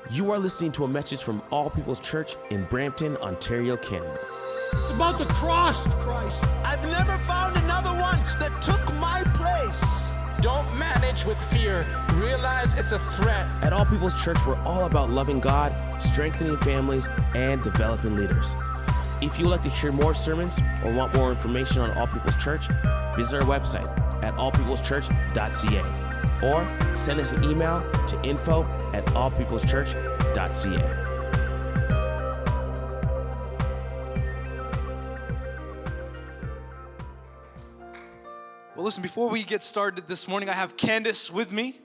You are listening to a message from All People's Church in Brampton, Ontario, Canada. It's about the cross of Christ. I've never found another one that took my place. Don't manage with fear. Realize it's a threat. At All People's Church, we're all about loving God, strengthening families, and developing leaders. If you'd like to hear more sermons or want more information on All People's Church, visit our website at allpeopleschurch.ca or send us an email to info@allpeopleschurch.ca. Well, listen, before we get started this morning, I have Candace with me.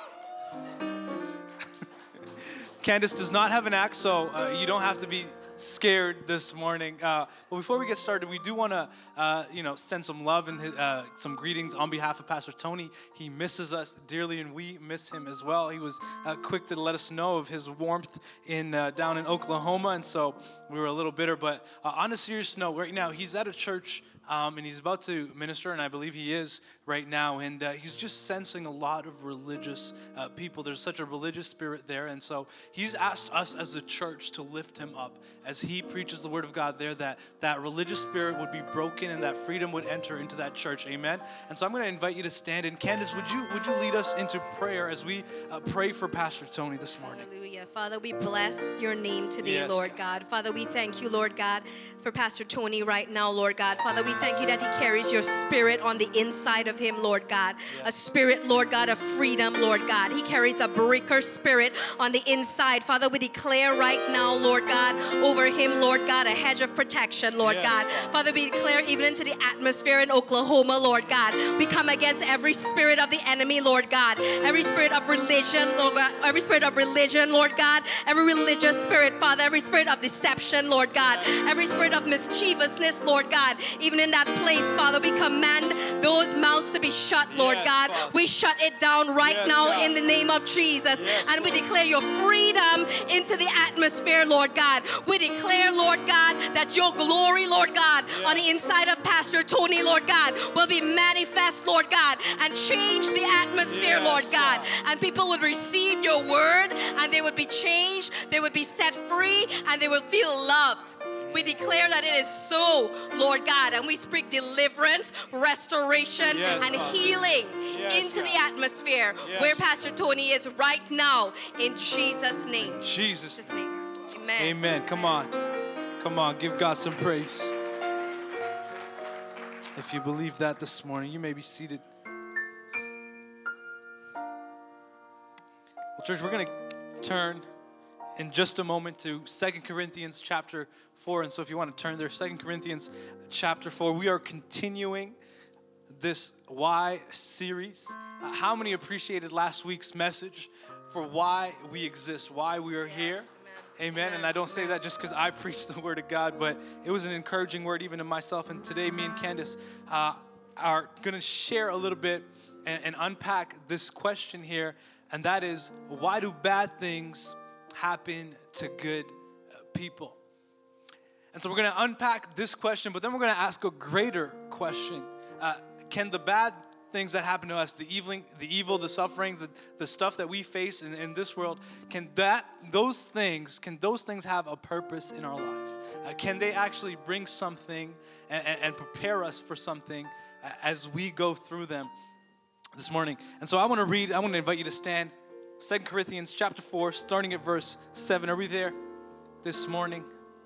Candace does not have an act, so you don't have to be scared this morning. But before we get started, we do want to, send some love and some greetings on behalf of Pastor Tony. He misses us dearly, and we miss him as well. He was quick to let us know of his warmth down in Oklahoma, and so we were a little bitter. But on a serious note, right now he's at a church. And he's about to minister, and I believe he is right now. And he's just sensing a lot of religious people. There's such a religious spirit there. And so he's asked us as a church to lift him up as he preaches the word of God there, that religious spirit would be broken and that freedom would enter into that church. Amen. And so I'm going to invite you to stand. And Candace, would you lead us into prayer as we pray for Pastor Tony this morning? Hallelujah. Father, we bless your name today, Yes, Lord God. Father, we thank you, Lord God, for Pastor Tony right now, Lord God. Father, we thank you that he carries your spirit on the inside of him, Lord God. Yes. A spirit, Lord God, of freedom, Lord God. He carries a breaker spirit on the inside. Father, we declare right now, Lord God, over him, Lord God, a hedge of protection, Lord God. Father, we declare even into the atmosphere in Oklahoma, Lord God. We come against every spirit of the enemy, Lord God. Every spirit of religion, Lord God. Every spirit of religion, Lord God. Every religious spirit, Father. Every spirit of deception, Lord God. Every spirit of mischievousness, Lord God. Even in that place, Father, we command those mouths to be shut, Lord God. Father. We shut it down right now God. In the name of Jesus. And we declare your freedom into the atmosphere, Lord God. We declare, Lord God, that your glory, Lord God, on the inside of Pastor Tony, Lord God, will be manifest, Lord God, and change the atmosphere, Lord God. And people would receive your word, and they would be changed, they would be set free, and they will feel loved. We declare that it is so, Lord God, and we speak deliverance, restoration, and healing into the atmosphere where Pastor Tony is right now, in Jesus' name. Jesus' name. Amen. Amen. Come on. Give God some praise. If you believe that this morning, you may be seated. Well, church, we're going to turn in just a moment to 2 Corinthians chapter 4. And so if you want to turn there, 2 Corinthians chapter 4, we are continuing this Why series. How many appreciated last week's message for why we exist, why we are here? Amen. And I don't say that just because I preach the word of God, but it was an encouraging word even to myself. And today, me and Candace are going to share a little bit and unpack this question here. And that is, why do bad things happen to good people? And so we're going to unpack this question, but then we're going to ask a greater question. Can the bad things that happen to us, the evil, the suffering, the stuff that we face in this world, can those things have a purpose in our life? Can they actually bring something and prepare us for something as we go through them this morning? And so I want to invite you to stand. 2 Corinthians chapter 4, starting at verse 7. Are we there this morning?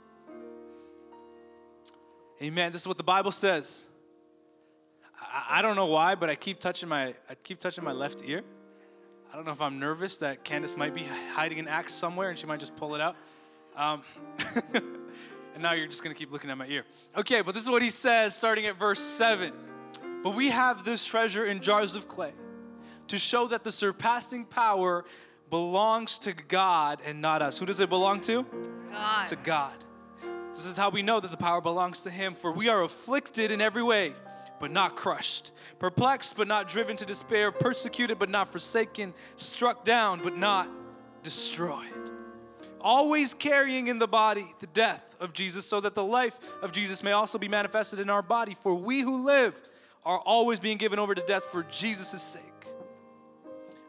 Amen. This is what the Bible says. I don't know why, but I keep touching my left ear. I don't know if I'm nervous that Candace might be hiding an axe somewhere and she might just pull it out. And now you're just going to keep looking at my ear. Okay, but this is what he says starting at verse 7. But we have this treasure in jars of clay to show that the surpassing power belongs to God and not us. Who does it belong to? God. To God. This is how we know that the power belongs to him. For we are afflicted in every way, but not crushed, perplexed, but not driven to despair, persecuted, but not forsaken, struck down, but not destroyed. Always carrying in the body the death of Jesus, so that the life of Jesus may also be manifested in our body. For we who live are always being given over to death for Jesus' sake.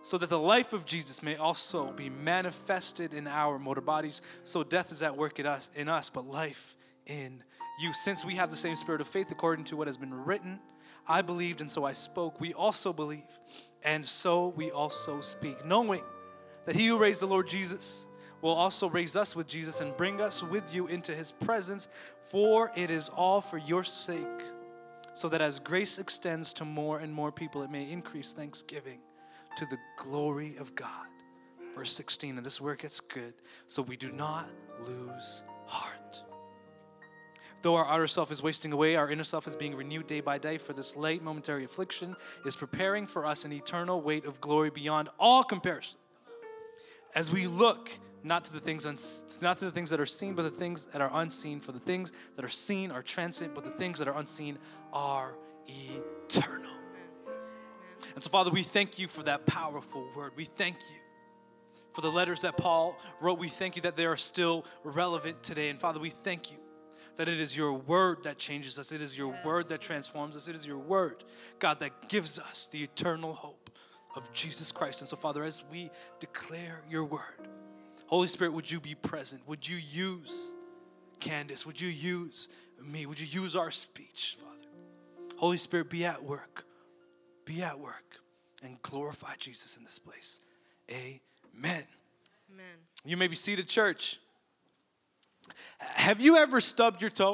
so that the life of Jesus may also be manifested in our mortal bodies. So death is at work in us, but life in you. Since we have the same spirit of faith according to what has been written, I believed and so I spoke. We also believe, and so we also speak, knowing that he who raised the Lord Jesus will also raise us with Jesus and bring us with you into his presence. For it is all for your sake, so that as grace extends to more and more people, it may increase thanksgiving to the glory of God. Verse 16, and this is where it gets good. So we do not lose heart. Though our outer self is wasting away, our inner self is being renewed day by day, for this light momentary affliction is preparing for us an eternal weight of glory beyond all comparison. As we look not to the things that are seen, but the things that are unseen. For the things that are seen are transient, but the things that are unseen are eternal. And so, Father, we thank you for that powerful word. We thank you for the letters that Paul wrote. We thank you that they are still relevant today. And Father, we thank you that it is your word that changes us. It is your word that transforms us. It is your word, God, that gives us the eternal hope of Jesus Christ. And so, Father, as we declare your word, Holy Spirit, would you be present? Would you use Candace? Would you use me? Would you use our speech, Father? Holy Spirit, be at work. Be at work and glorify Jesus in this place. Amen. Amen. You may be seated, church. Have you ever stubbed your toe?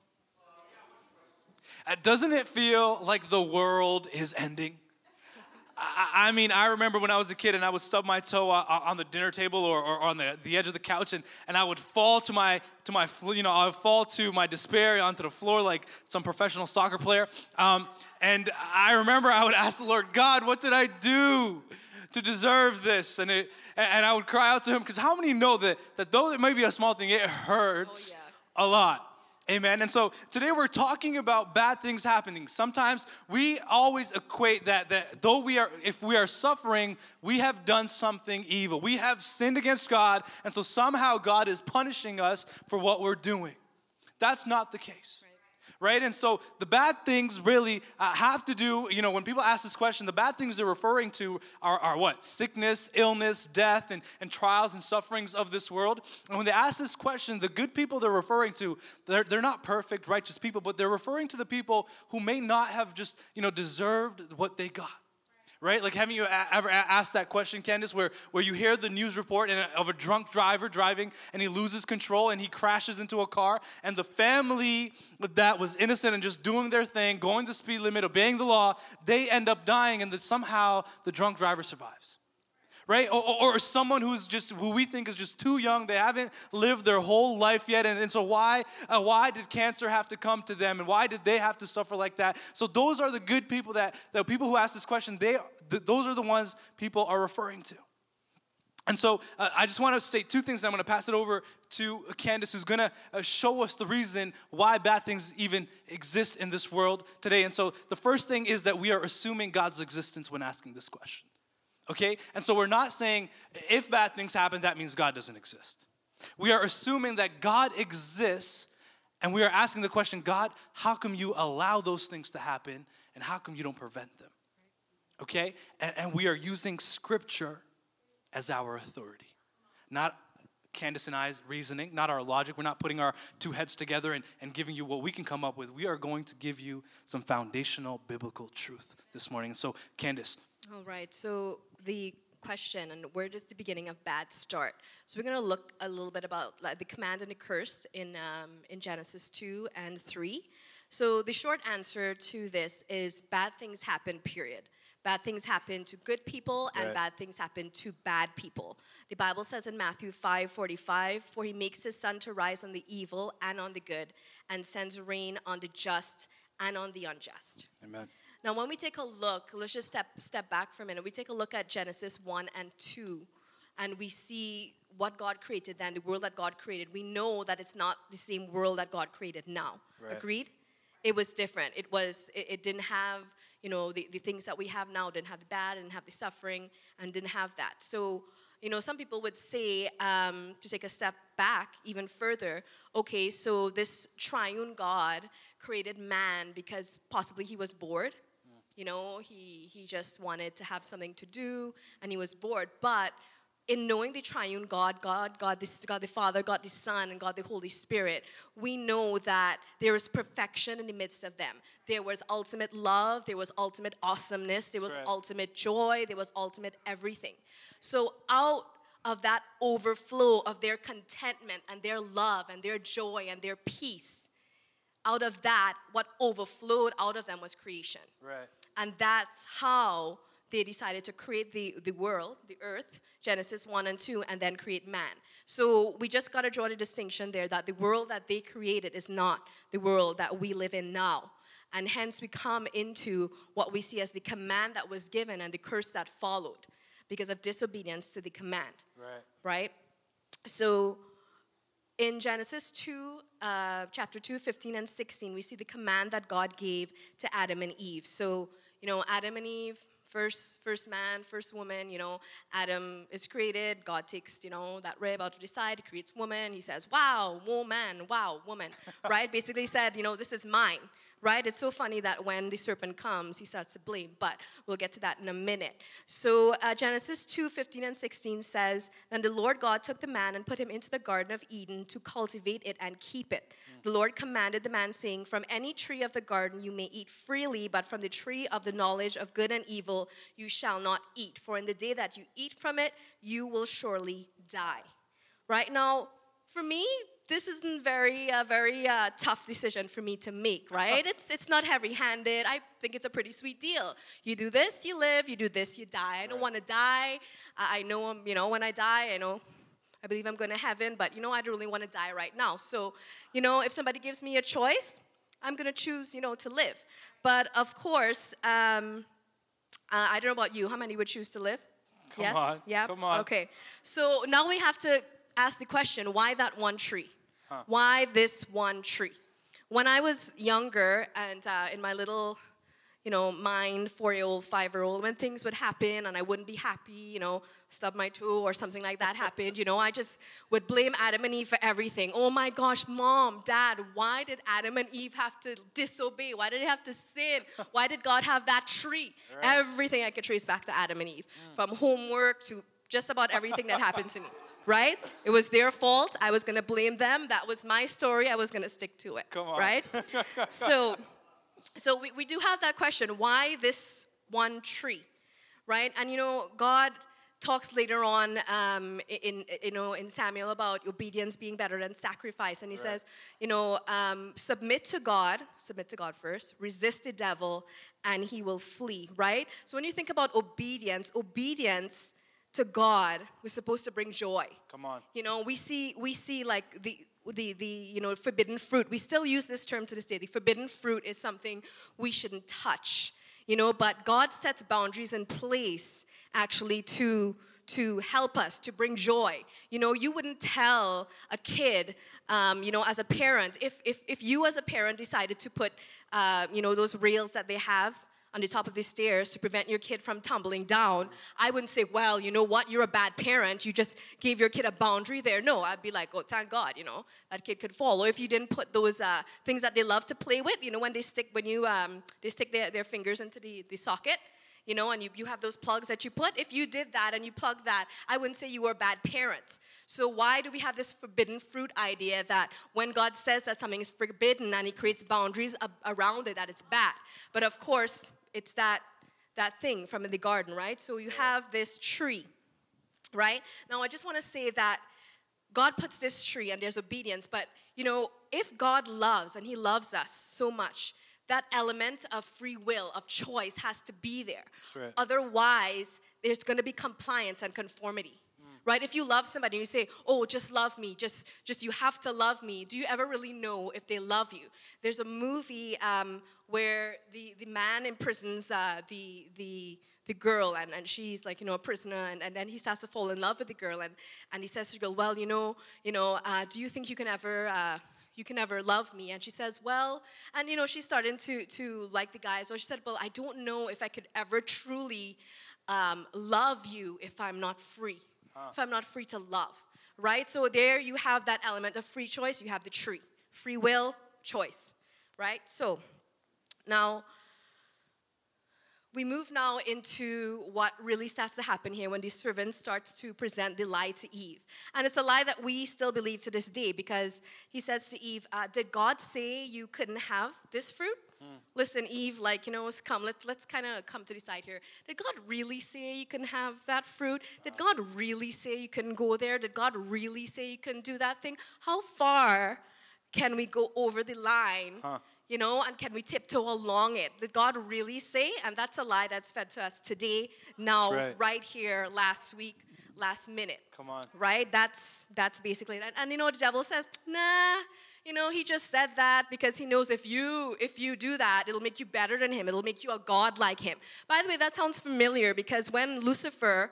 Doesn't it feel like the world is ending? I mean, I remember when I was a kid and I would stub my toe on the dinner table or on the edge of the couch, and I would fall to my I would fall to my despair onto the floor like some professional soccer player. And I remember I would ask the Lord, God, what did I do to deserve this? And I would cry out to him, because how many know that though it may be a small thing, it hurts a lot. Amen. And so today we're talking about bad things happening. Sometimes we always equate that though if we are suffering, we have done something evil. We have sinned against God, and so somehow God is punishing us for what we're doing. That's not the case. Right? And so the bad things really have to do, when people ask this question, the bad things they're referring to are what? Sickness, illness, death, and trials and sufferings of this world. And when they ask this question, the good people they're referring to, they're not perfect, righteous people, but they're referring to the people who may not have just, deserved what they got. Right? Like, haven't you ever asked that question, Candace, where you hear the news report of a drunk driver driving and he loses control and he crashes into a car, and the family that was innocent and just doing their thing, going the speed limit, obeying the law, they end up dying, and that somehow the drunk driver survives. Right? Or someone who we think is just too young. They haven't lived their whole life yet. And so why did cancer have to come to them? And why did they have to suffer like that? So those are the good people the people who ask this question, those are the ones people are referring to. And so I just want to state two things, and I'm going to pass it over to Candace, who's going to show us the reason why bad things even exist in this world today. And so the first thing is that we are assuming God's existence when asking this question. Okay? And so we're not saying if bad things happen, that means God doesn't exist. We are assuming that God exists, and we are asking the question, God, how come you allow those things to happen, and how come you don't prevent them? Okay? And we are using Scripture as our authority. Not Candace and I's reasoning, not our logic. We're not putting our two heads together and giving you what we can come up with. We are going to give you some foundational biblical truth this morning. And so, Candace. All right, so the question, and where does the beginning of bad start? So we're going to look a little bit about the command and the curse in Genesis 2 and 3. So the short answer to this is bad things happen, period. Bad things happen to good people, and bad things happen to bad people. The Bible says in Matthew 5:45, for he makes his sun to rise on the evil and on the good, and sends rain on the just and on the unjust. Amen. Now, when we take a look, let's just step back for a minute. We take a look at Genesis 1 and 2, and we see what God created then, the world that God created. We know that it's not the same world that God created now. Right. Agreed? It was different. It didn't have, the things that we have now. Didn't have the bad, didn't have the suffering, and didn't have that. So, some people would say, to take a step back even further, okay, so this triune God created man because possibly he was bored. He just wanted to have something to do, and he was bored. But in knowing the triune God, this God the Father, God the Son, and God the Holy Spirit, we know that there is perfection in the midst of them. There was ultimate love, there was ultimate awesomeness, there was ultimate joy, there was ultimate everything. So out of that overflow of their contentment and their love and their joy and their peace, out of that, what overflowed out of them was creation. Right. And that's how they decided to create the world, the earth, Genesis 1 and 2, and then create man. So we just got to draw the distinction there that the world that they created is not the world that we live in now. And hence we come into what we see as the command that was given and the curse that followed because of disobedience to the command. Right? So in Genesis 2, chapter 2, 15 and 16, we see the command that God gave to Adam and Eve. So, Adam and Eve, first man, first woman, Adam is created. God takes, that rib out of the side, creates woman. He says, wow, woman, right? Basically said, this is mine, right? It's so funny that when the serpent comes, he starts to blame, but we'll get to that in a minute. So Genesis 2, 15 and 16 says, then the Lord God took the man and put him into the Garden of Eden to cultivate it and keep it. The Lord commanded the man, saying, from any tree of the garden you may eat freely, but from the tree of the knowledge of good and evil you shall not eat. For in the day that you eat from it, you will surely die. Right now, for me, this isn't very tough decision for me to make, right? It's not heavy-handed. I think it's a pretty sweet deal. You do this, you live. You do this, you die. I don't want to die. I know, when I die, I believe I'm going to heaven, but, I don't really want to die right now. So, if somebody gives me a choice, I'm going to choose, to live. But, of course, I don't know about you. How many would choose to live? Come on. Yeah? Come on. Okay. So now we have to ask the question, why that one tree? Why this one tree? When I was younger and in my little, mind, 4-year-old, 5-year-old, when things would happen and I wouldn't be happy, stub my toe or something like that happened, I just would blame Adam and Eve for everything. Oh my gosh, Mom, Dad, why did Adam and Eve have to disobey? Why did they have to sin? Why did God have that tree? Right. Everything I could trace back to Adam and Eve, from homework to just about everything that happened to me. Right? It was their fault. I was going to blame them. That was my story. I was going to stick to it. Come on. Right? So we do have that question. Why this one tree? Right? And, God talks later on in Samuel about obedience being better than sacrifice. And he says, submit to God first, resist the devil, and he will flee. Right? So when you think about obedience to God was supposed to bring joy. Come on. We see like the forbidden fruit. We still use this term to this day. The forbidden fruit is something we shouldn't touch. But God sets boundaries in place actually to help us, to bring joy. You wouldn't tell a kid, as a parent, if you as a parent decided to put, those rails that they have on the top of the stairs to prevent your kid from tumbling down, I wouldn't say, well, you know what, you're a bad parent, you just gave your kid a boundary there. No, I'd be like, oh, thank God, that kid could fall. Or if you didn't put those things that they love to play with, when they stick their fingers into the socket, and you have those plugs that you put. If you did that and you plugged that, I wouldn't say you were a bad parent. So why do we have this forbidden fruit idea that when God says that something is forbidden and he creates boundaries around it, that it's bad? But of course, it's that thing from the garden, right? So you have this tree, right? Now, I just want to say that God puts this tree and there's obedience. But, if God loves and he loves us so much, that element of free will, of choice has to be there. That's right. Otherwise, there's going to be compliance and conformity. Right? If you love somebody and you say, oh, just love me, just you have to love me, do you ever really know if they love you? There's a movie where the man imprisons the girl, and she's like, a prisoner, and then he starts to fall in love with the girl, and he says to the girl, well, do you think you can ever love me? And she says, well, and she's starting to like the guy. So she said, well, I don't know if I could ever truly love you if I'm not free. If I'm not free to love, right? So there you have that element of free choice. You have the tree, free will, choice, right? So now we move now into what really starts to happen here when the servant starts to present the lie to Eve. And it's a lie that we still believe to this day, because he says to Eve, did God say you couldn't have this fruit? Listen, Eve, let's kind of come to the side here. Did God really say you couldn't have that fruit? Did God really say you couldn't go there? Did God really say you couldn't do that thing? How far can we go over the line? And can we tiptoe along it? Did God really say? And that's a lie that's fed to us today, now, right here, last week, last minute. Come on. Right? That's basically it. And the devil says, nah, he just said that because he knows if you do that, it'll make you better than him. It'll make you a god like him. By the way, that sounds familiar, because when Lucifer,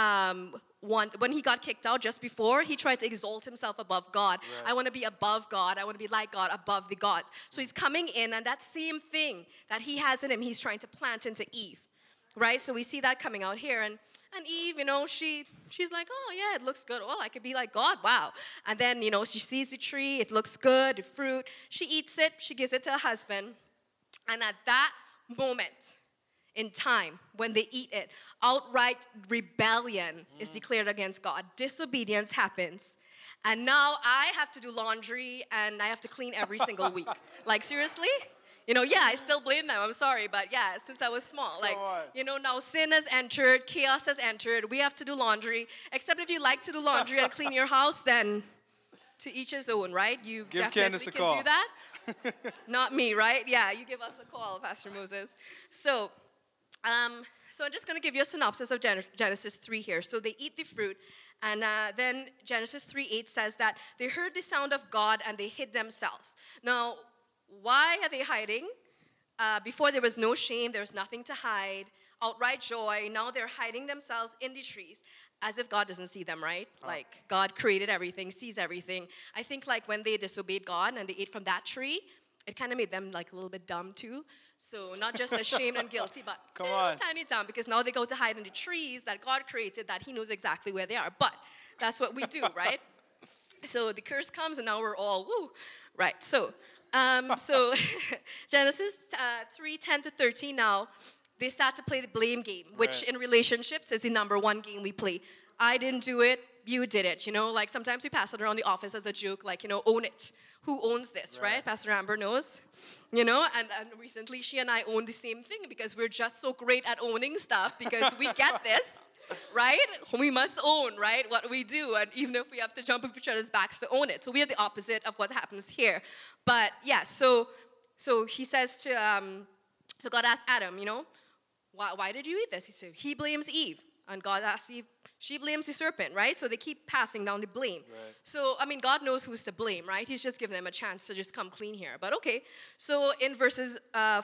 when he got kicked out just before, he tried to exalt himself above God. Right. I want to be above God. I want to be like God, above the gods. So he's coming in, and that same thing that he has in him, he's trying to plant into Eve. Right? So we see that coming out here. And Eve, she's like, oh, yeah, it looks good. Oh, I could be like God. Wow. And then, she sees the tree. It looks good, the fruit. She eats it. She gives it to her husband. And at that moment in time, when they eat it, outright rebellion is declared against God. Disobedience happens. And now I have to do laundry, and I have to clean every single week. Like, seriously? I still blame them. I'm sorry, but yeah, since I was small. Now sin has entered, chaos has entered. We have to do laundry. Except if you like to do laundry and clean your house, then to each his own, right? You give definitely Candace a can call. do that. Not me, right? Yeah, you give us a call, Pastor Moses. So I'm just going to give you a synopsis of Genesis 3 here. So they eat the fruit, and then Genesis 3:8 says that they heard the sound of God and they hid themselves. Now, why are they hiding? Before there was no shame, there was nothing to hide, outright joy. Now they're hiding themselves in the trees, as if God doesn't see them, right? Like, God created everything, sees everything. I think when they disobeyed God and they ate from that tree, it kind of made them a little bit dumb too. So not just ashamed and guilty, but tiny dumb, because now they go to hide in the trees that God created, that he knows exactly where they are. But that's what we do, right? So the curse comes, and now we're all, woo, right? So Genesis 3:10-13 now, they start to play the blame game, which in relationships is the number one game we play. I didn't do it, you did it. Sometimes we pass it around the office as a joke, own it. Who owns this, right? Pastor Amber knows. And recently she and I owned the same thing, because we're just so great at owning stuff, because we get this. Right? We must own, right, what we do, and even if we have to jump up each other's backs to own it. So we are the opposite of what happens here. But yeah, so he says to, so God asked Adam, why did you eat this? He said, he blames Eve. And God asks Eve, she blames the serpent, right? So they keep passing down the blame. Right. So, God knows who's to blame, right? He's just giving them a chance to just come clean here. But okay, so in verses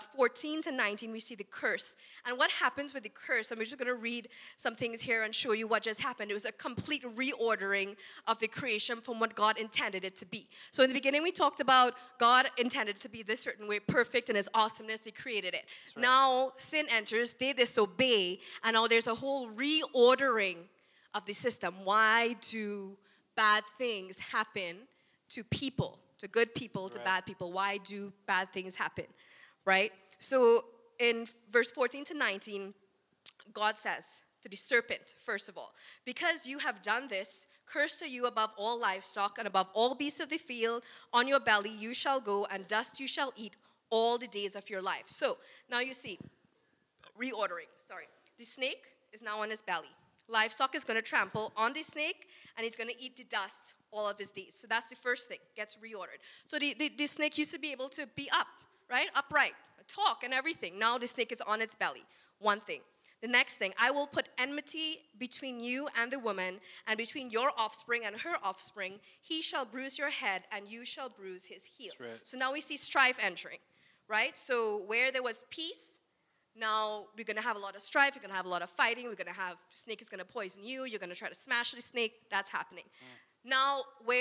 14-19, we see the curse. And what happens with the curse, and we're just going to read some things here and show you what just happened. It was a complete reordering of the creation from what God intended it to be. So in the beginning, we talked about God intended it to be this certain way, perfect in his awesomeness, he created it. Right. Now, sin enters, they disobey, and now there's a whole reordering of the system. Why do bad things happen to people, to good people, to bad people? Why do bad things happen, right? So in verse 14-19, God says to the serpent, first of all, because you have done this, cursed are you above all livestock and above all beasts of the field. On your belly you shall go, and dust you shall eat all the days of your life. So now you see, reordering, the snake is now on his belly. Livestock is going to trample on the snake, and he's going to eat the dust all of his days. So that's the first thing, gets reordered. So the snake used to be able to be up, right? Upright, talk and everything. Now the snake is on its belly. One thing. The next thing, I will put enmity between you and the woman, and between your offspring and her offspring. He shall bruise your head, and you shall bruise his heel. Right. So now we see strife entering, right? So where there was peace, now we're going to have a lot of strife, we're going to have a lot of fighting, the snake is going to poison you, you're going to try to smash the snake, that's happening. Now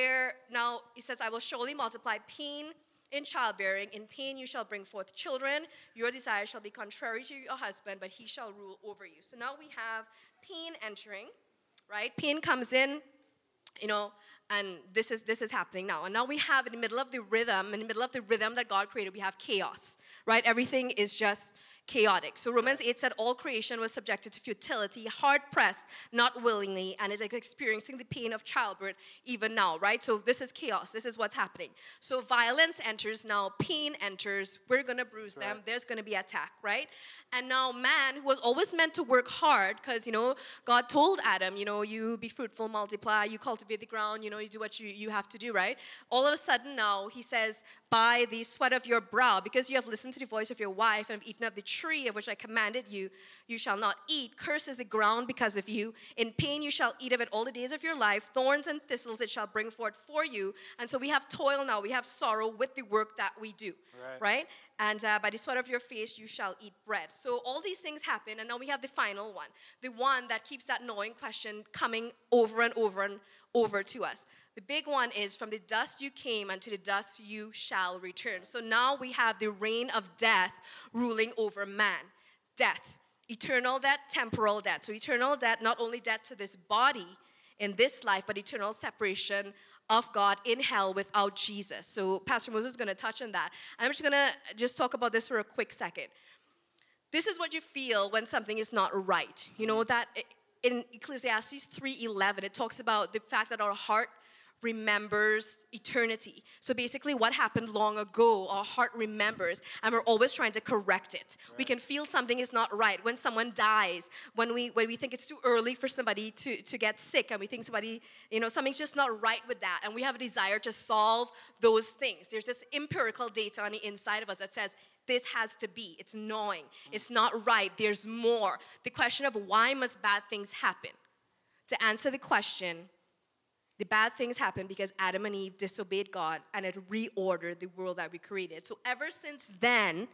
he says, I will surely multiply pain in childbearing, in pain you shall bring forth children, your desire shall be contrary to your husband, but he shall rule over you. So now we have pain entering, right? Pain comes in, And this is happening now. And now we have in the middle of the rhythm that God created, we have chaos, right? Everything is just chaotic. So Romans 8 said all creation was subjected to futility, hard-pressed, not willingly, and is experiencing the pain of childbirth even now, right? So this is chaos. This is what's happening. So violence enters now, pain enters, we're going to bruise them, there's going to be attack, right? And now man, who was always meant to work hard, because, God told Adam, you be fruitful, multiply, you cultivate the ground, you do what you have to do, right? All of a sudden now, he says, by the sweat of your brow, because you have listened to the voice of your wife and have eaten of the tree of which I commanded you, you shall not eat. Cursed is the ground because of you. In pain you shall eat of it all the days of your life. Thorns and thistles it shall bring forth for you. And so we have toil now. We have sorrow with the work that we do, right? And by the sweat of your face you shall eat bread. So all these things happen, and now we have the final one, the one that keeps that gnawing question coming over and over and over to us. The big one is, from the dust you came, and to the dust you shall return. So now we have the reign of death ruling over man. Death, eternal death, temporal death. So eternal death, not only death to this body in this life, but eternal separation of God in hell without Jesus. So Pastor Moses is going to touch on that. I'm just going to talk about this for a quick second. This is what you feel when something is not right. That in Ecclesiastes 3:11, it talks about the fact that our heart remembers eternity. So basically what happened long ago, our heart remembers, and we're always trying to correct it. Right. We can feel something is not right when someone dies, when we think it's too early for somebody to get sick, and we think something's just not right with that, and we have a desire to solve those things. There's this empirical data on the inside of us that says this has to be. It's gnawing. It's not right. There's more. The question of why must bad things happen? To answer the question, the bad things happened because Adam and Eve disobeyed God, and it reordered the world that we created. So ever since then,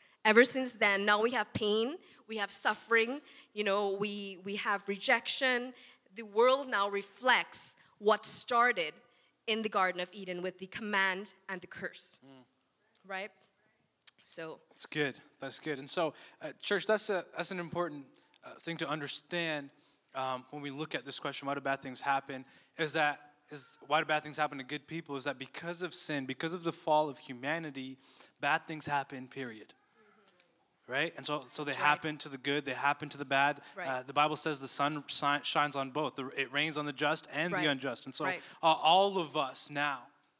now we have pain, we have suffering, we have rejection. The world now reflects what started in the Garden of Eden with the command and the curse, right? So that's good. That's good. And so, church, that's an important thing to understand when we look at this question: why do bad things happen? Why do bad things happen to good people? Is that because of sin, because of the fall of humanity, bad things happen, period. Right? And so they happen to the good, they happen to the bad. Right. The Bible says the sun shines on both. It rains on the just and the unjust. And so all of us now,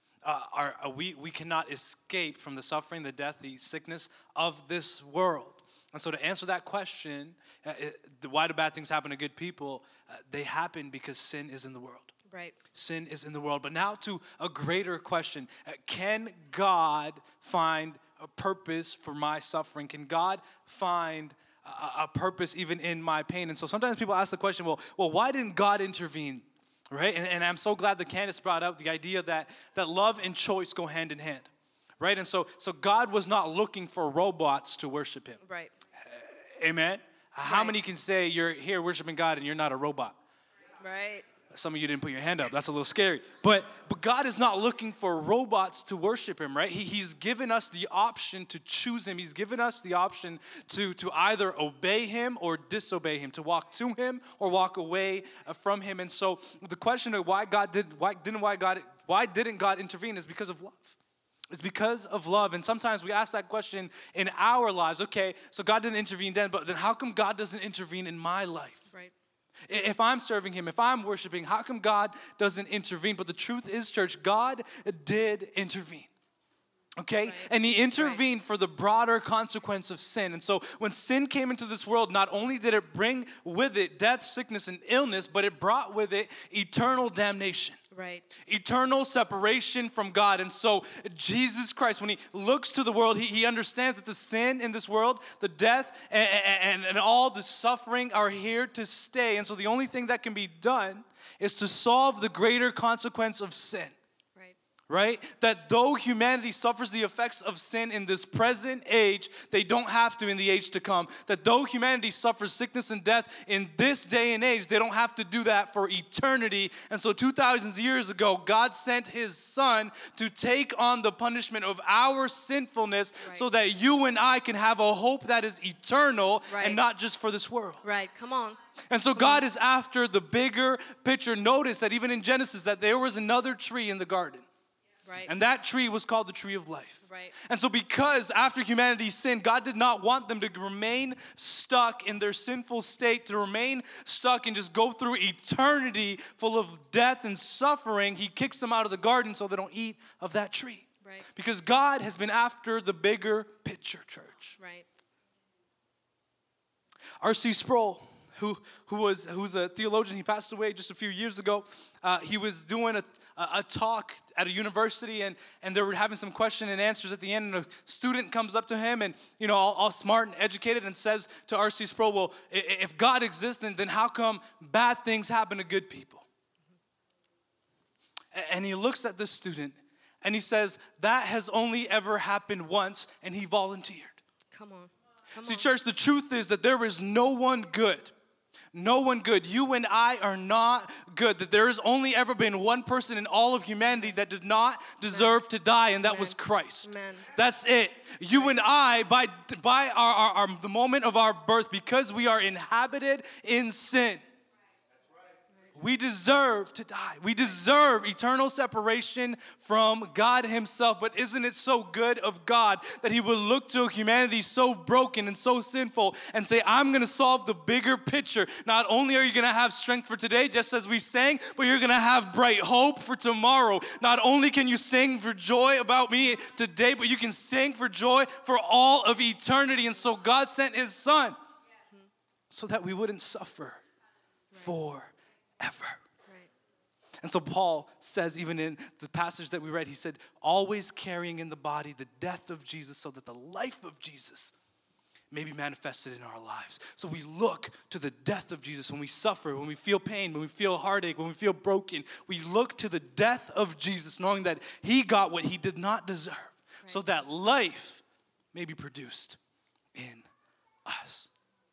we cannot escape from the suffering, the death, the sickness of this world. And so to answer that question, why do bad things happen to good people? They happen because sin is in the world. Right. Sin is in the world. But now to a greater question. Can God find a purpose for my suffering? Can God find a purpose even in my pain? And so sometimes people ask the question, well, why didn't God intervene? Right? And I'm so glad that Candace brought out the idea that love and choice go hand in hand. Right? And so God was not looking for robots to worship him. Right. Amen? How many can say you're here worshiping God and you're not a robot? Right. Some of you didn't put your hand up. That's a little scary. But God is not looking for robots to worship him, right? He's given us the option to choose him. He's given us the option to either obey him or disobey him, to walk to him or walk away from him. And so the question of why didn't God intervene is because of love. It's because of love. And sometimes we ask that question in our lives. Okay, so God didn't intervene then, but then how come God doesn't intervene in my life? Right. If I'm serving him, if I'm worshiping, how come God doesn't intervene? But the truth is, church, God did intervene. Okay? Right. And he intervened for the broader consequence of sin. And so when sin came into this world, not only did it bring with it death, sickness, and illness, but it brought with it eternal damnation. Right. Eternal separation from God. And so Jesus Christ, when he looks to the world, he understands that the sin in this world, the death, and all the suffering are here to stay. And so the only thing that can be done is to solve the greater consequence of sin. right? That though humanity suffers the effects of sin in this present age, they don't have to in the age to come. That though humanity suffers sickness and death in this day and age, they don't have to do that for eternity. And so 2,000 years ago, God sent his son to take on the punishment of our sinfulness so that you and I can have a hope that is eternal and not just for this world. Right, come on. And so God is after the bigger picture. Notice that even in Genesis that there was another tree in the garden. Right. And that tree was called the tree of life. Right. And so because after humanity sinned, God did not want them to remain stuck in their sinful state, to remain stuck and just go through eternity full of death and suffering. He kicks them out of the garden so they don't eat of that tree. Right. Because God has been after the bigger picture, church. Right. R.C. Sproul, who's a theologian, he passed away just a few years ago. He was doing a talk at a university, and they were having some question and answers at the end, and a student comes up to him and, you know, all smart and educated, and says to R.C. Sproul, well, if God exists, then how come bad things happen to good people? And he looks at the student, and he says, that has only ever happened once, and he volunteered. Come on. See, church, the truth is that there is no one good. No one good. You and I are not good. That there has only ever been one person in all of humanity that did not deserve to die, and that was Christ. Amen. That's it. You and I, by the moment of our birth, because we are inhabited in sin, we deserve to die. We deserve eternal separation from God himself. But isn't it so good of God that he would look to humanity so broken and so sinful and say, I'm going to solve the bigger picture. Not only are you going to have strength for today, just as we sang, but you're going to have bright hope for tomorrow. Not only can you sing for joy about me today, but you can sing for joy for all of eternity. And so God sent his son so that we wouldn't suffer forever. Right. And so Paul says, even in the passage that we read, he said, always carrying in the body the death of Jesus so that the life of Jesus may be manifested in our lives. So we look to the death of Jesus when we suffer, when we feel pain, when we feel heartache, when we feel broken. We look to the death of Jesus, knowing that he got what he did not deserve, so that life may be produced in us.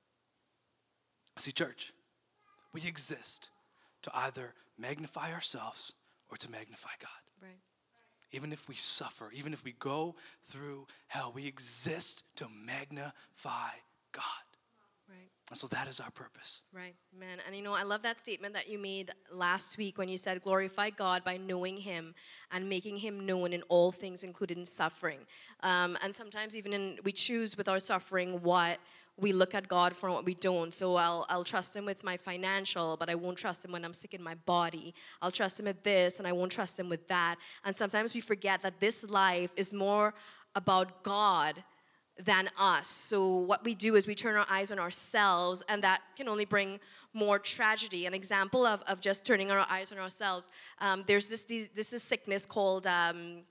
See, church, we exist to either magnify ourselves or to magnify God. Right. Even if we suffer, even if we go through hell, we exist to magnify God. Right. And so that is our purpose. Right, man. And you know, I love that statement that you made last week when you said, glorify God by knowing him and making him known in all things, including suffering. And sometimes even we choose with our suffering what we look at God for what we don't. So I'll trust him with my financial, but I won't trust him when I'm sick in my body. I'll trust him with this, and I won't trust him with that. And sometimes we forget that this life is more about God than us. So what we do is we turn our eyes on ourselves, and that can only bring more tragedy. An example of just turning our eyes on ourselves, there's this sickness called anorexia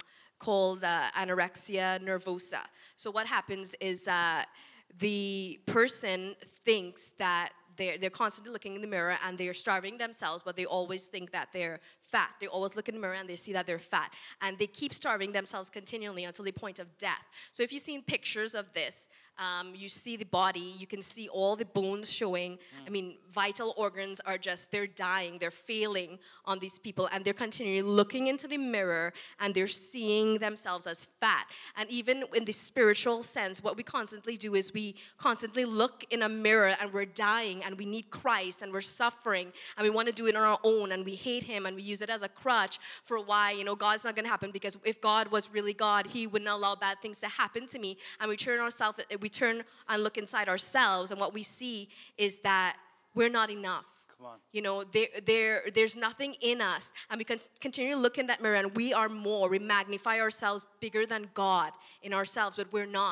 nervosa. So what happens is the person thinks that they're constantly looking in the mirror and they're starving themselves, but they always think that they're fat. They always look in the mirror and they see that they're fat. And they keep starving themselves continually until the point of death. So if you've seen pictures of this, you see the body, you can see all the bones showing. I mean, vital organs are they're dying, they're failing on these people, and they're continually looking into the mirror and they're seeing themselves as fat. And even in the spiritual sense, what we constantly do is we constantly look in a mirror and we're dying and we need Christ and we're suffering and we want to do it on our own and we hate him and we use it as a crutch for why, God's not going to happen, because if God was really God, he wouldn't allow bad things to happen to me. And we turn and look inside ourselves, and what we see is that we're not enough. Come on. There's nothing in us, and we can continue to look in that mirror, and we are more. We magnify ourselves bigger than God in ourselves, but we're not.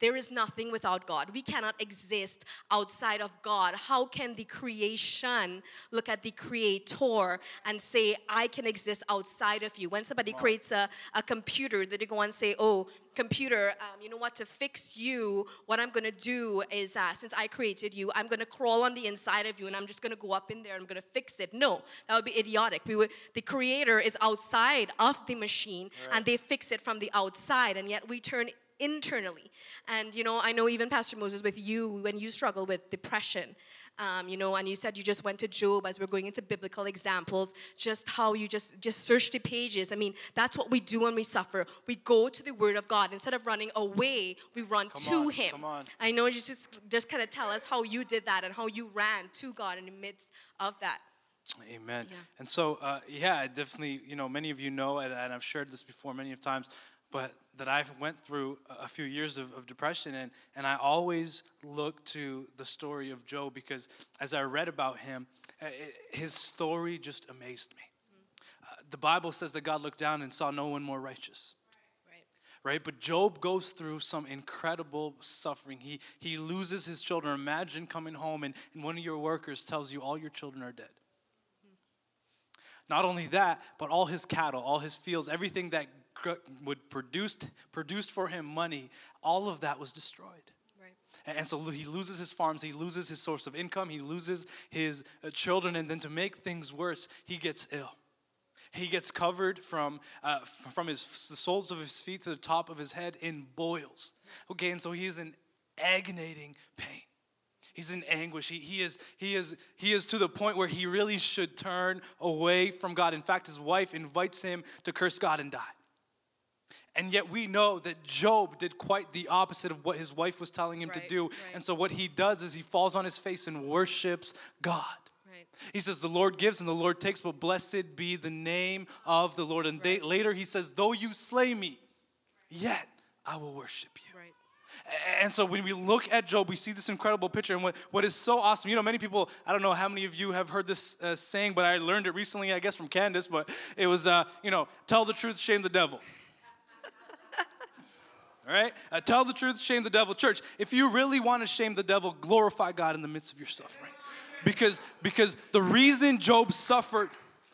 there is nothing without God. We cannot exist outside of God. How can the creation look at the creator and say, I can exist outside of you? When somebody creates a computer, they go and say, oh, computer, you know what, to fix you, what I'm going to do is, since I created you, I'm going to crawl on the inside of you and I'm just going to go up in there and I'm going to fix it. No, that would be idiotic. The creator is outside of the machine, and they fix it from the outside, and yet we turn internally. And, you know, I know even Pastor Moses, with you, when you struggle with depression, you know, and you said you just went to Job as we're going into biblical examples, just how you just search the pages. I mean, that's what we do when we suffer. We go to the Word of God. Instead of running away, we run to Him. Come on. I know you just kind of tell us how you did that and how you ran to God in the midst of that. Amen. Yeah. And so, definitely, you know, many of you know, and I've shared this before many of times, but that I went through a few years of depression, and I always look to the story of Job, because as I read about him, his story just amazed me. The Bible says that God looked down and saw no one more righteous. Right? But Job goes through some incredible suffering. He loses his children. Imagine coming home and one of your workers tells you all your children are dead. Not only that, but all his cattle, all his fields, everything that would produced for him money, all of that was destroyed. Right. And so he loses his farms, he loses his source of income, he loses his children, and then to make things worse, he gets ill. He gets covered from the soles of his feet to the top of his head in boils. Okay, and so he's in aggravating pain. He's in anguish. He is to the point where he really should turn away from God. In fact, his wife invites him to curse God and die. And yet we know that Job did quite the opposite of what his wife was telling him to do. Right. And so what he does is he falls on his face and worships God. Right. He says, the Lord gives and the Lord takes, but blessed be the name of the Lord. And later he says, though you slay me, yet I will worship you. Right. And so when we look at Job, we see this incredible picture. And what is so awesome, you know, many people, I don't know how many of you have heard this saying, but I learned it recently, I guess, from Candace. But it was, tell the truth, shame the devil. All right? Tell the truth, shame the devil. Church, if you really want to shame the devil, glorify God in the midst of your suffering. Because the reason Job suffered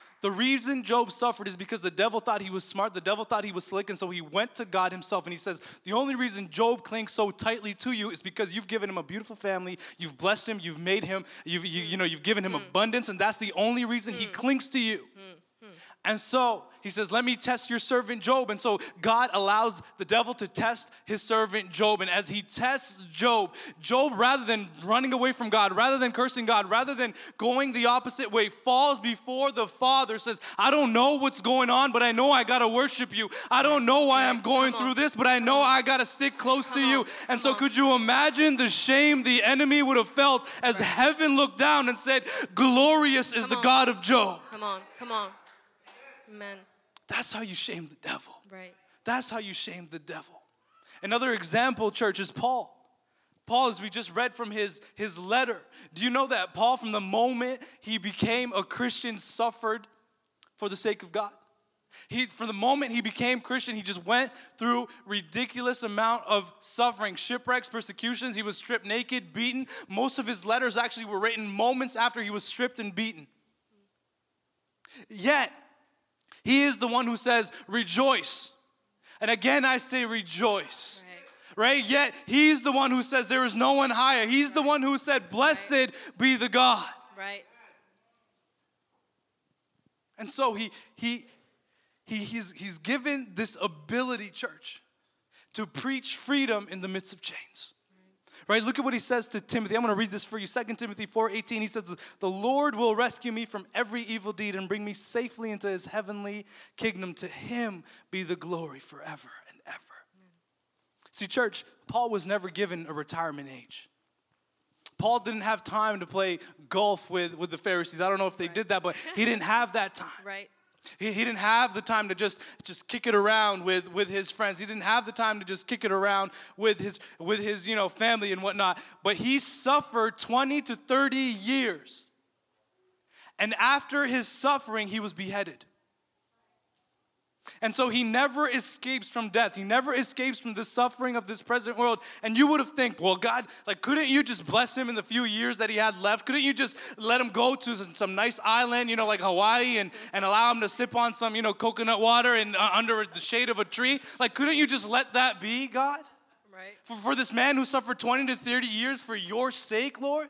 is because the devil thought he was smart, the devil thought he was slick, and so he went to God himself, and he says, the only reason Job clings so tightly to you is because you've given him a beautiful family, you've blessed him, you've made him, you've given him abundance, and that's the only reason he clings to you. And so he says, let me test your servant Job. And so God allows the devil to test his servant Job. And as he tests Job, rather than running away from God, rather than cursing God, rather than going the opposite way, falls before the Father, says, I don't know what's going on, but I know I got to worship you. I don't know why I'm going through this, but I know I got to stick close to you. And so could you imagine the shame the enemy would have felt as heaven looked down and said, glorious is the God of Job. Come on. Amen. That's how you shame the devil. Right. That's how you shame the devil. Another example, church, is Paul. Paul, as we just read from his letter. Do you know that Paul, from the moment he became a Christian, suffered for the sake of God? From the moment he became Christian, he just went through ridiculous amount of suffering, shipwrecks, persecutions. He was stripped naked, beaten. Most of his letters actually were written moments after he was stripped and beaten. Yet, he is the one who says, rejoice. And again, I say rejoice. Right? Yet, he's the one who says there is no one higher. He's the one who said, blessed be the God. Right. And so he's given this ability, church, to preach freedom in the midst of chains. Right? Look at what he says to Timothy. I'm going to read this for you. 2 Timothy 4:18. He says, the Lord will rescue me from every evil deed and bring me safely into his heavenly kingdom. To him be the glory forever and ever. See, church, Paul was never given a retirement age. Paul didn't have time to play golf with the Pharisees. I don't know if they did that, but he didn't have that time. Right. He didn't have the time to just kick it around with his friends. He didn't have the time to just kick it around with his family and whatnot. But he suffered 20 to 30 years. And after his suffering, he was beheaded. And so he never escapes from death. He never escapes from the suffering of this present world. And you would have think, well, God, like, couldn't you just bless him in the few years that he had left? Couldn't you just let him go to some nice island, you know, like Hawaii, and allow him to sip on some, you know, coconut water and under the shade of a tree? Like, couldn't you just let that be, God? Right. For this man who suffered 20 to 30 years for your sake, Lord?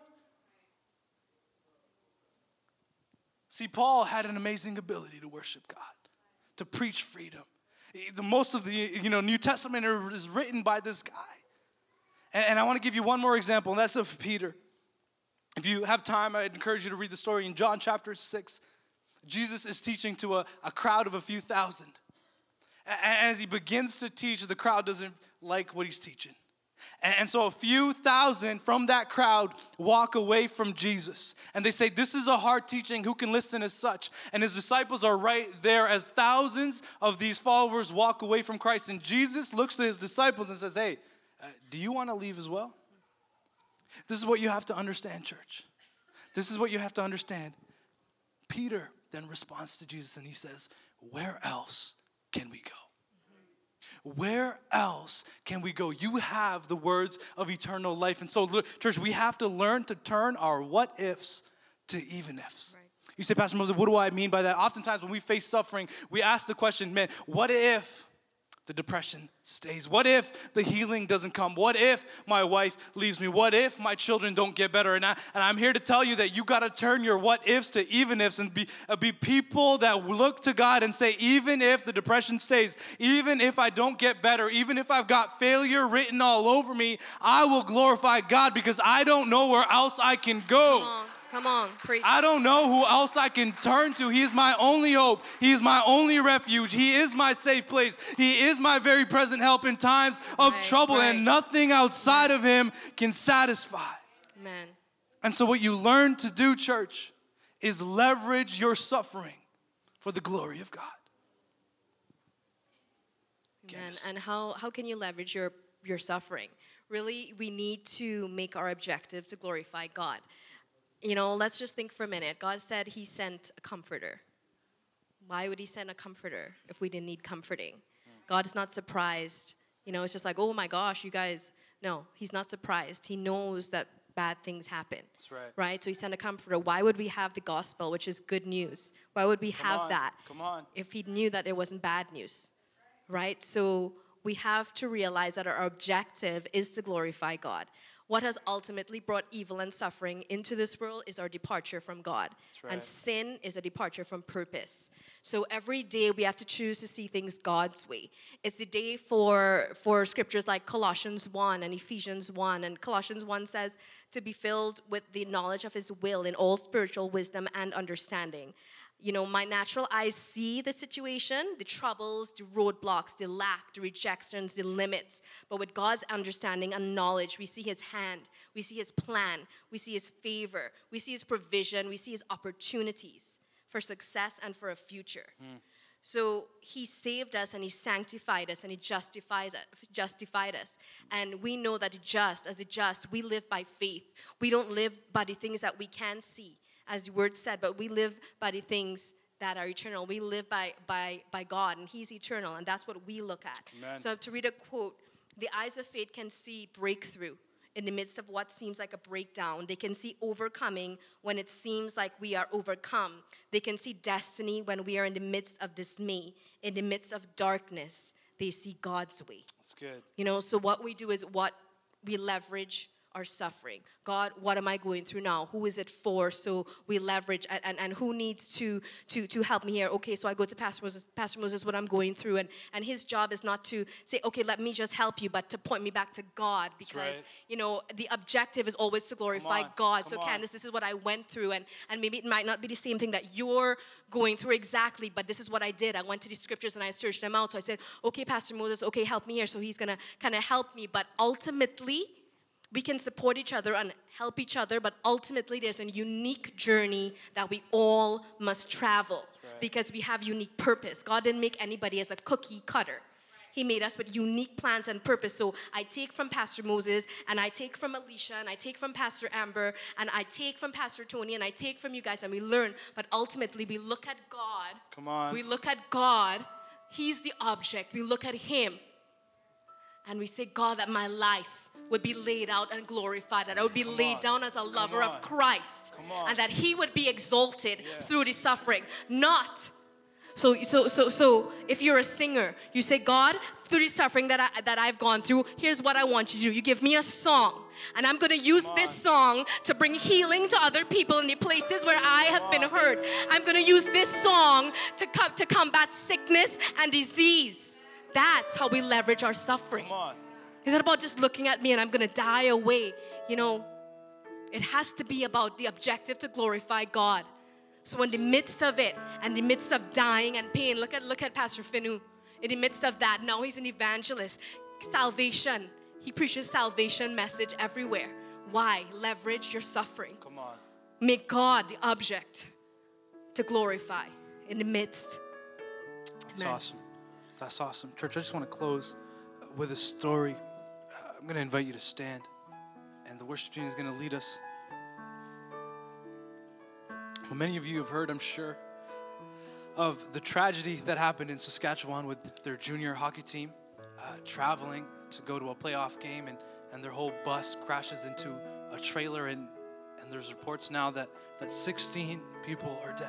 See, Paul had an amazing ability to worship God, to preach freedom. The most of the New Testament is written by this guy. And I want to give you one more example, and that's of Peter. If you have time, I'd encourage you to read the story in John chapter 6. Jesus is teaching to a crowd of a few thousand. As he begins to teach, the crowd doesn't like what he's teaching. And so a few thousand from that crowd walk away from Jesus. And they say, this is a hard teaching. Who can listen as such? And his disciples are right there as thousands of these followers walk away from Christ. And Jesus looks at his disciples and says, hey, do you want to leave as well? This is what you have to understand, church. This is what you have to understand. Peter then responds to Jesus and he says, where else can we go? Where else can we go? You have the words of eternal life. And so, church, we have to learn to turn our what ifs to even ifs. Right. You say, Pastor Moses, what do I mean by that? Oftentimes when we face suffering, we ask the question, man, what if the depression stays? What if the healing doesn't come? What if my wife leaves me? What if my children don't get better? And I'm here to tell you that you got to turn your what ifs to even ifs and be people that look to God and say, even if the depression stays, even if I don't get better, even if I've got failure written all over me, I will glorify God because I don't know where else I can go. Come on, preach. I don't know who else I can turn to. He is my only hope. He is my only refuge. He is my safe place. He is my very present help in times of trouble, and nothing outside of him can satisfy. Amen. And so what you learn to do, church, is leverage your suffering for the glory of God. Amen. And how can you leverage your suffering? Really, we need to make our objective to glorify God. You know, let's just think for a minute. God said he sent a comforter. Why would he send a comforter if we didn't need comforting? God is not surprised. You know, it's just like, oh my gosh, you guys. No, he's not surprised. He knows that bad things happen. That's right. Right? So he sent a comforter. Why would we have the gospel, which is good news? Why would we have that? Come on. If he knew that there wasn't bad news? Right? So we have to realize that our objective is to glorify God. What has ultimately brought evil and suffering into this world is our departure from God. That's right. And sin is a departure from purpose. So every day we have to choose to see things God's way. It's the day for scriptures like Colossians 1 and Ephesians 1. And Colossians 1 says to be filled with the knowledge of his will in all spiritual wisdom and understanding. You know, my natural eyes see the situation, the troubles, the roadblocks, the lack, the rejections, the limits. But with God's understanding and knowledge, we see his hand, we see his plan, we see his favor, we see his provision, we see his opportunities for success and for a future. So he saved us and he sanctified us and he justified us. And we know that as the just, we live by faith. We don't live by the things that we can see, as the word said, but we live by the things that are eternal. We live by God, and he's eternal, and that's what we look at. Amen. So to read a quote, the eyes of faith can see breakthrough in the midst of what seems like a breakdown. They can see overcoming when it seems like we are overcome. They can see destiny when we are in the midst of dismay, in the midst of darkness. They see God's way. That's good. You know, so what we do is what we leverage our suffering. God, what am I going through now? Who is it for? So we leverage and who needs to help me here? Okay, so I go to Pastor Moses, what I'm going through, and his job is not to say, okay, let me just help you, but to point me back to God, because you know, the objective is always to glorify God. So Candace, this is what I went through, and maybe it might not be the same thing that you're going through exactly, but this is what I did. I went to the scriptures and I searched them out. So I said, okay, Pastor Moses, okay, help me here. So he's gonna kind of help me, but ultimately we can support each other and help each other, but ultimately there's a unique journey that we all must travel because we have unique purpose. God didn't make anybody as a cookie cutter. He made us with unique plans and purpose. So I take from Pastor Moses, and I take from Alicia, and I take from Pastor Amber, and I take from Pastor Tony, and I take from you guys, and we learn. But ultimately, we look at God. Come on. We look at God, He's the object. We look at Him and we say, God, that my life would be laid out and glorified, that I would be laid down as a lover of Christ, and that He would be exalted through the suffering. Not so if you're a singer, you say, God, through the suffering that I've gone through, here's what I want you to do. You give me a song, and I'm going to use this song to bring healing to other people in the places where I have been hurt. I'm going to use this song to combat sickness and disease. That's how we leverage our suffering. It's not about just looking at me and I'm going to die away. You know, it has to be about the objective to glorify God. So in the midst of it, and the midst of dying and pain, look at Pastor Finu. In the midst of that, now he's an evangelist. Salvation. He preaches salvation message everywhere. Why? Leverage your suffering. Come on. Make God the object to glorify in the midst. That's awesome. That's awesome. Church, I just want to close with a story. I'm going to invite you to stand, and the worship team is going to lead us. Well, many of you have heard, I'm sure, of the tragedy that happened in Saskatchewan with their junior hockey team traveling to go to a playoff game, and their whole bus crashes into a trailer, and there's reports now that 16 people are dead.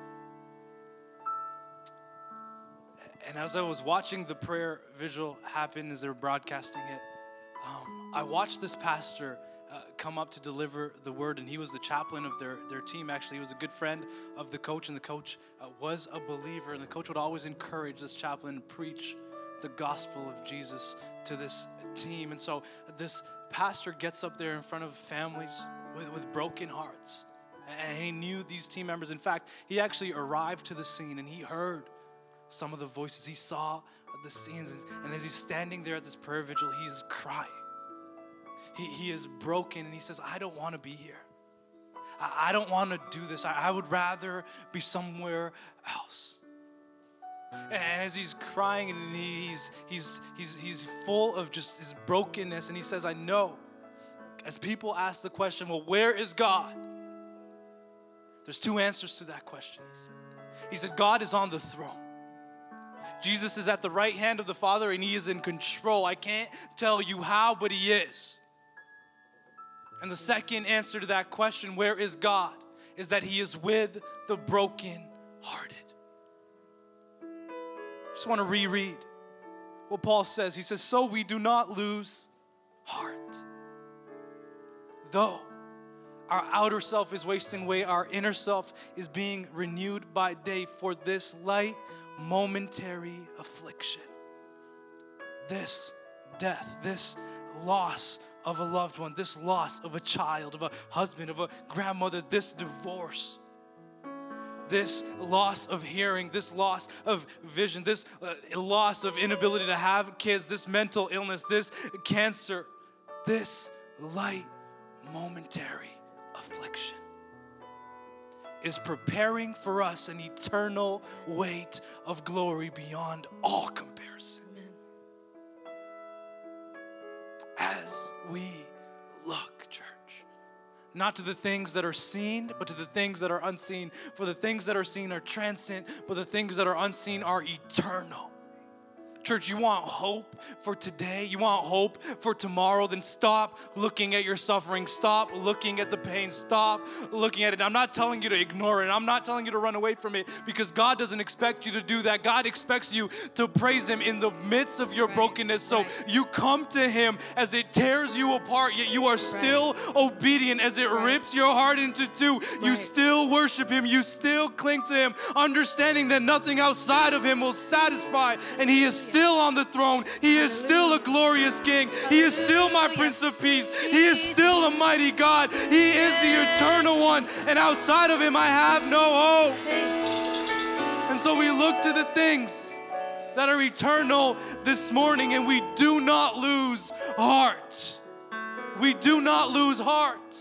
And as I was watching the prayer vigil happen as they were broadcasting it, I watched this pastor come up to deliver the word, and he was the chaplain of their team. Actually, he was a good friend of the coach, and the coach was a believer, and the coach would always encourage this chaplain to preach the gospel of Jesus to this team. And so this pastor gets up there in front of families with broken hearts, and he knew these team members. In fact, he actually arrived to the scene, and he heard some of the voices. He saw the scenes, and as he's standing there at this prayer vigil, he's crying. He is broken, and he says, I don't want to be here. I don't want to do this. I would rather be somewhere else. And as he's crying, and he's full of just his brokenness, and he says, I know, as people ask the question, well, where is God? There's two answers to that question, he said. He said, God is on the throne. Jesus is at the right hand of the Father, and He is in control. I can't tell you how, but He is. And the second answer to that question, where is God, is that He is with the brokenhearted. I just want to reread what Paul says. He says, so we do not lose heart. Though our outer self is wasting away, our inner self is being renewed by day. For this light momentary affliction, this death, this loss of a loved one, this loss of a child, of a husband, of a grandmother, this divorce, this loss of hearing, this loss of vision, this loss of inability to have kids, this mental illness, this cancer, this light momentary affliction is preparing for us an eternal weight of glory beyond all comparison. Amen. As we look, church, not to the things that are seen, but to the things that are unseen. For the things that are seen are transient, but the things that are unseen are eternal. Church, you want hope for today? You want hope for tomorrow? Then stop looking at your suffering. Stop looking at the pain. Stop looking at it. I'm not telling you to ignore it. I'm not telling you to run away from it, because God doesn't expect you to do that. God expects you to praise Him in the midst of your brokenness. So you come to Him as it tears you apart, yet you are still obedient as it rips your heart into two. You still worship Him. You still cling to Him, understanding that nothing outside of Him will satisfy, and He is still on the throne. He is still a glorious King. He is still my Prince of Peace. He is still a mighty God. He is the eternal one, and outside of Him I have no hope. And so we look to the things that are eternal this morning, and we do not lose heart. We do not lose heart.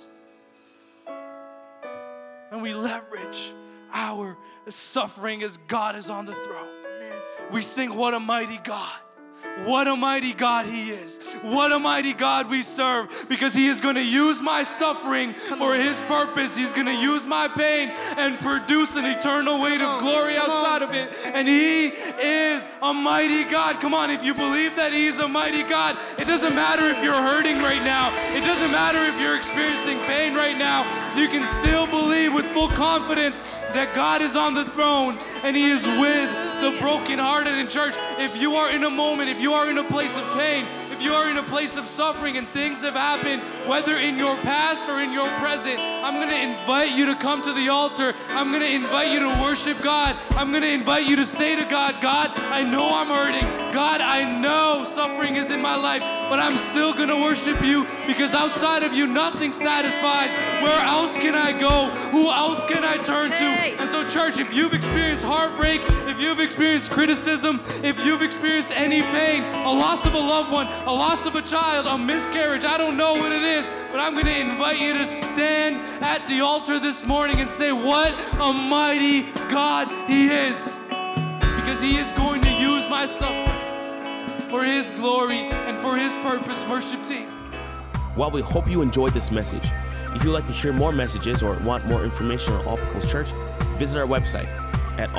And we leverage our suffering as God is on the throne. We sing, what a mighty God. What a mighty God He is. What a mighty God we serve, because He is going to use my suffering for His purpose. He's going to use my pain and produce an eternal weight of glory outside of it. And He is a mighty God. Come on, if you believe that He's a mighty God, it doesn't matter if you're hurting right now. It doesn't matter if you're experiencing pain right now. You can still believe with full confidence that God is on the throne and He is with the brokenhearted. In church, if you are in a moment, if you are in a place of pain, if you are in a place of suffering and things have happened, whether in your past or in your present, I'm going to invite you to come to the altar. I'm going to invite you to worship God. I'm going to invite you to say to God, God, I know I'm hurting. God, I know suffering is in my life, but I'm still going to worship you because outside of you, nothing satisfies. Where else can I go? Who else can I turn to? And so, church, if you've experienced heartbreak, if you've experienced criticism, if you've experienced any pain, a loss of a loved one, a loss of a child, a miscarriage, I don't know what it is, but I'm going to invite you to stand at the altar this morning and say, what a mighty God He is. Because He is going to use my suffering for His glory and for His purpose. Worship team. Well, we hope you enjoyed this message. If you'd like to hear more messages or want more information on All People's Church, visit our website at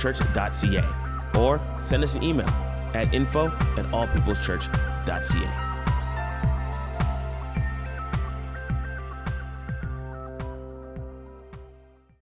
allpeopleschurch.ca or send us an email at info@allpeopleschurch.ca.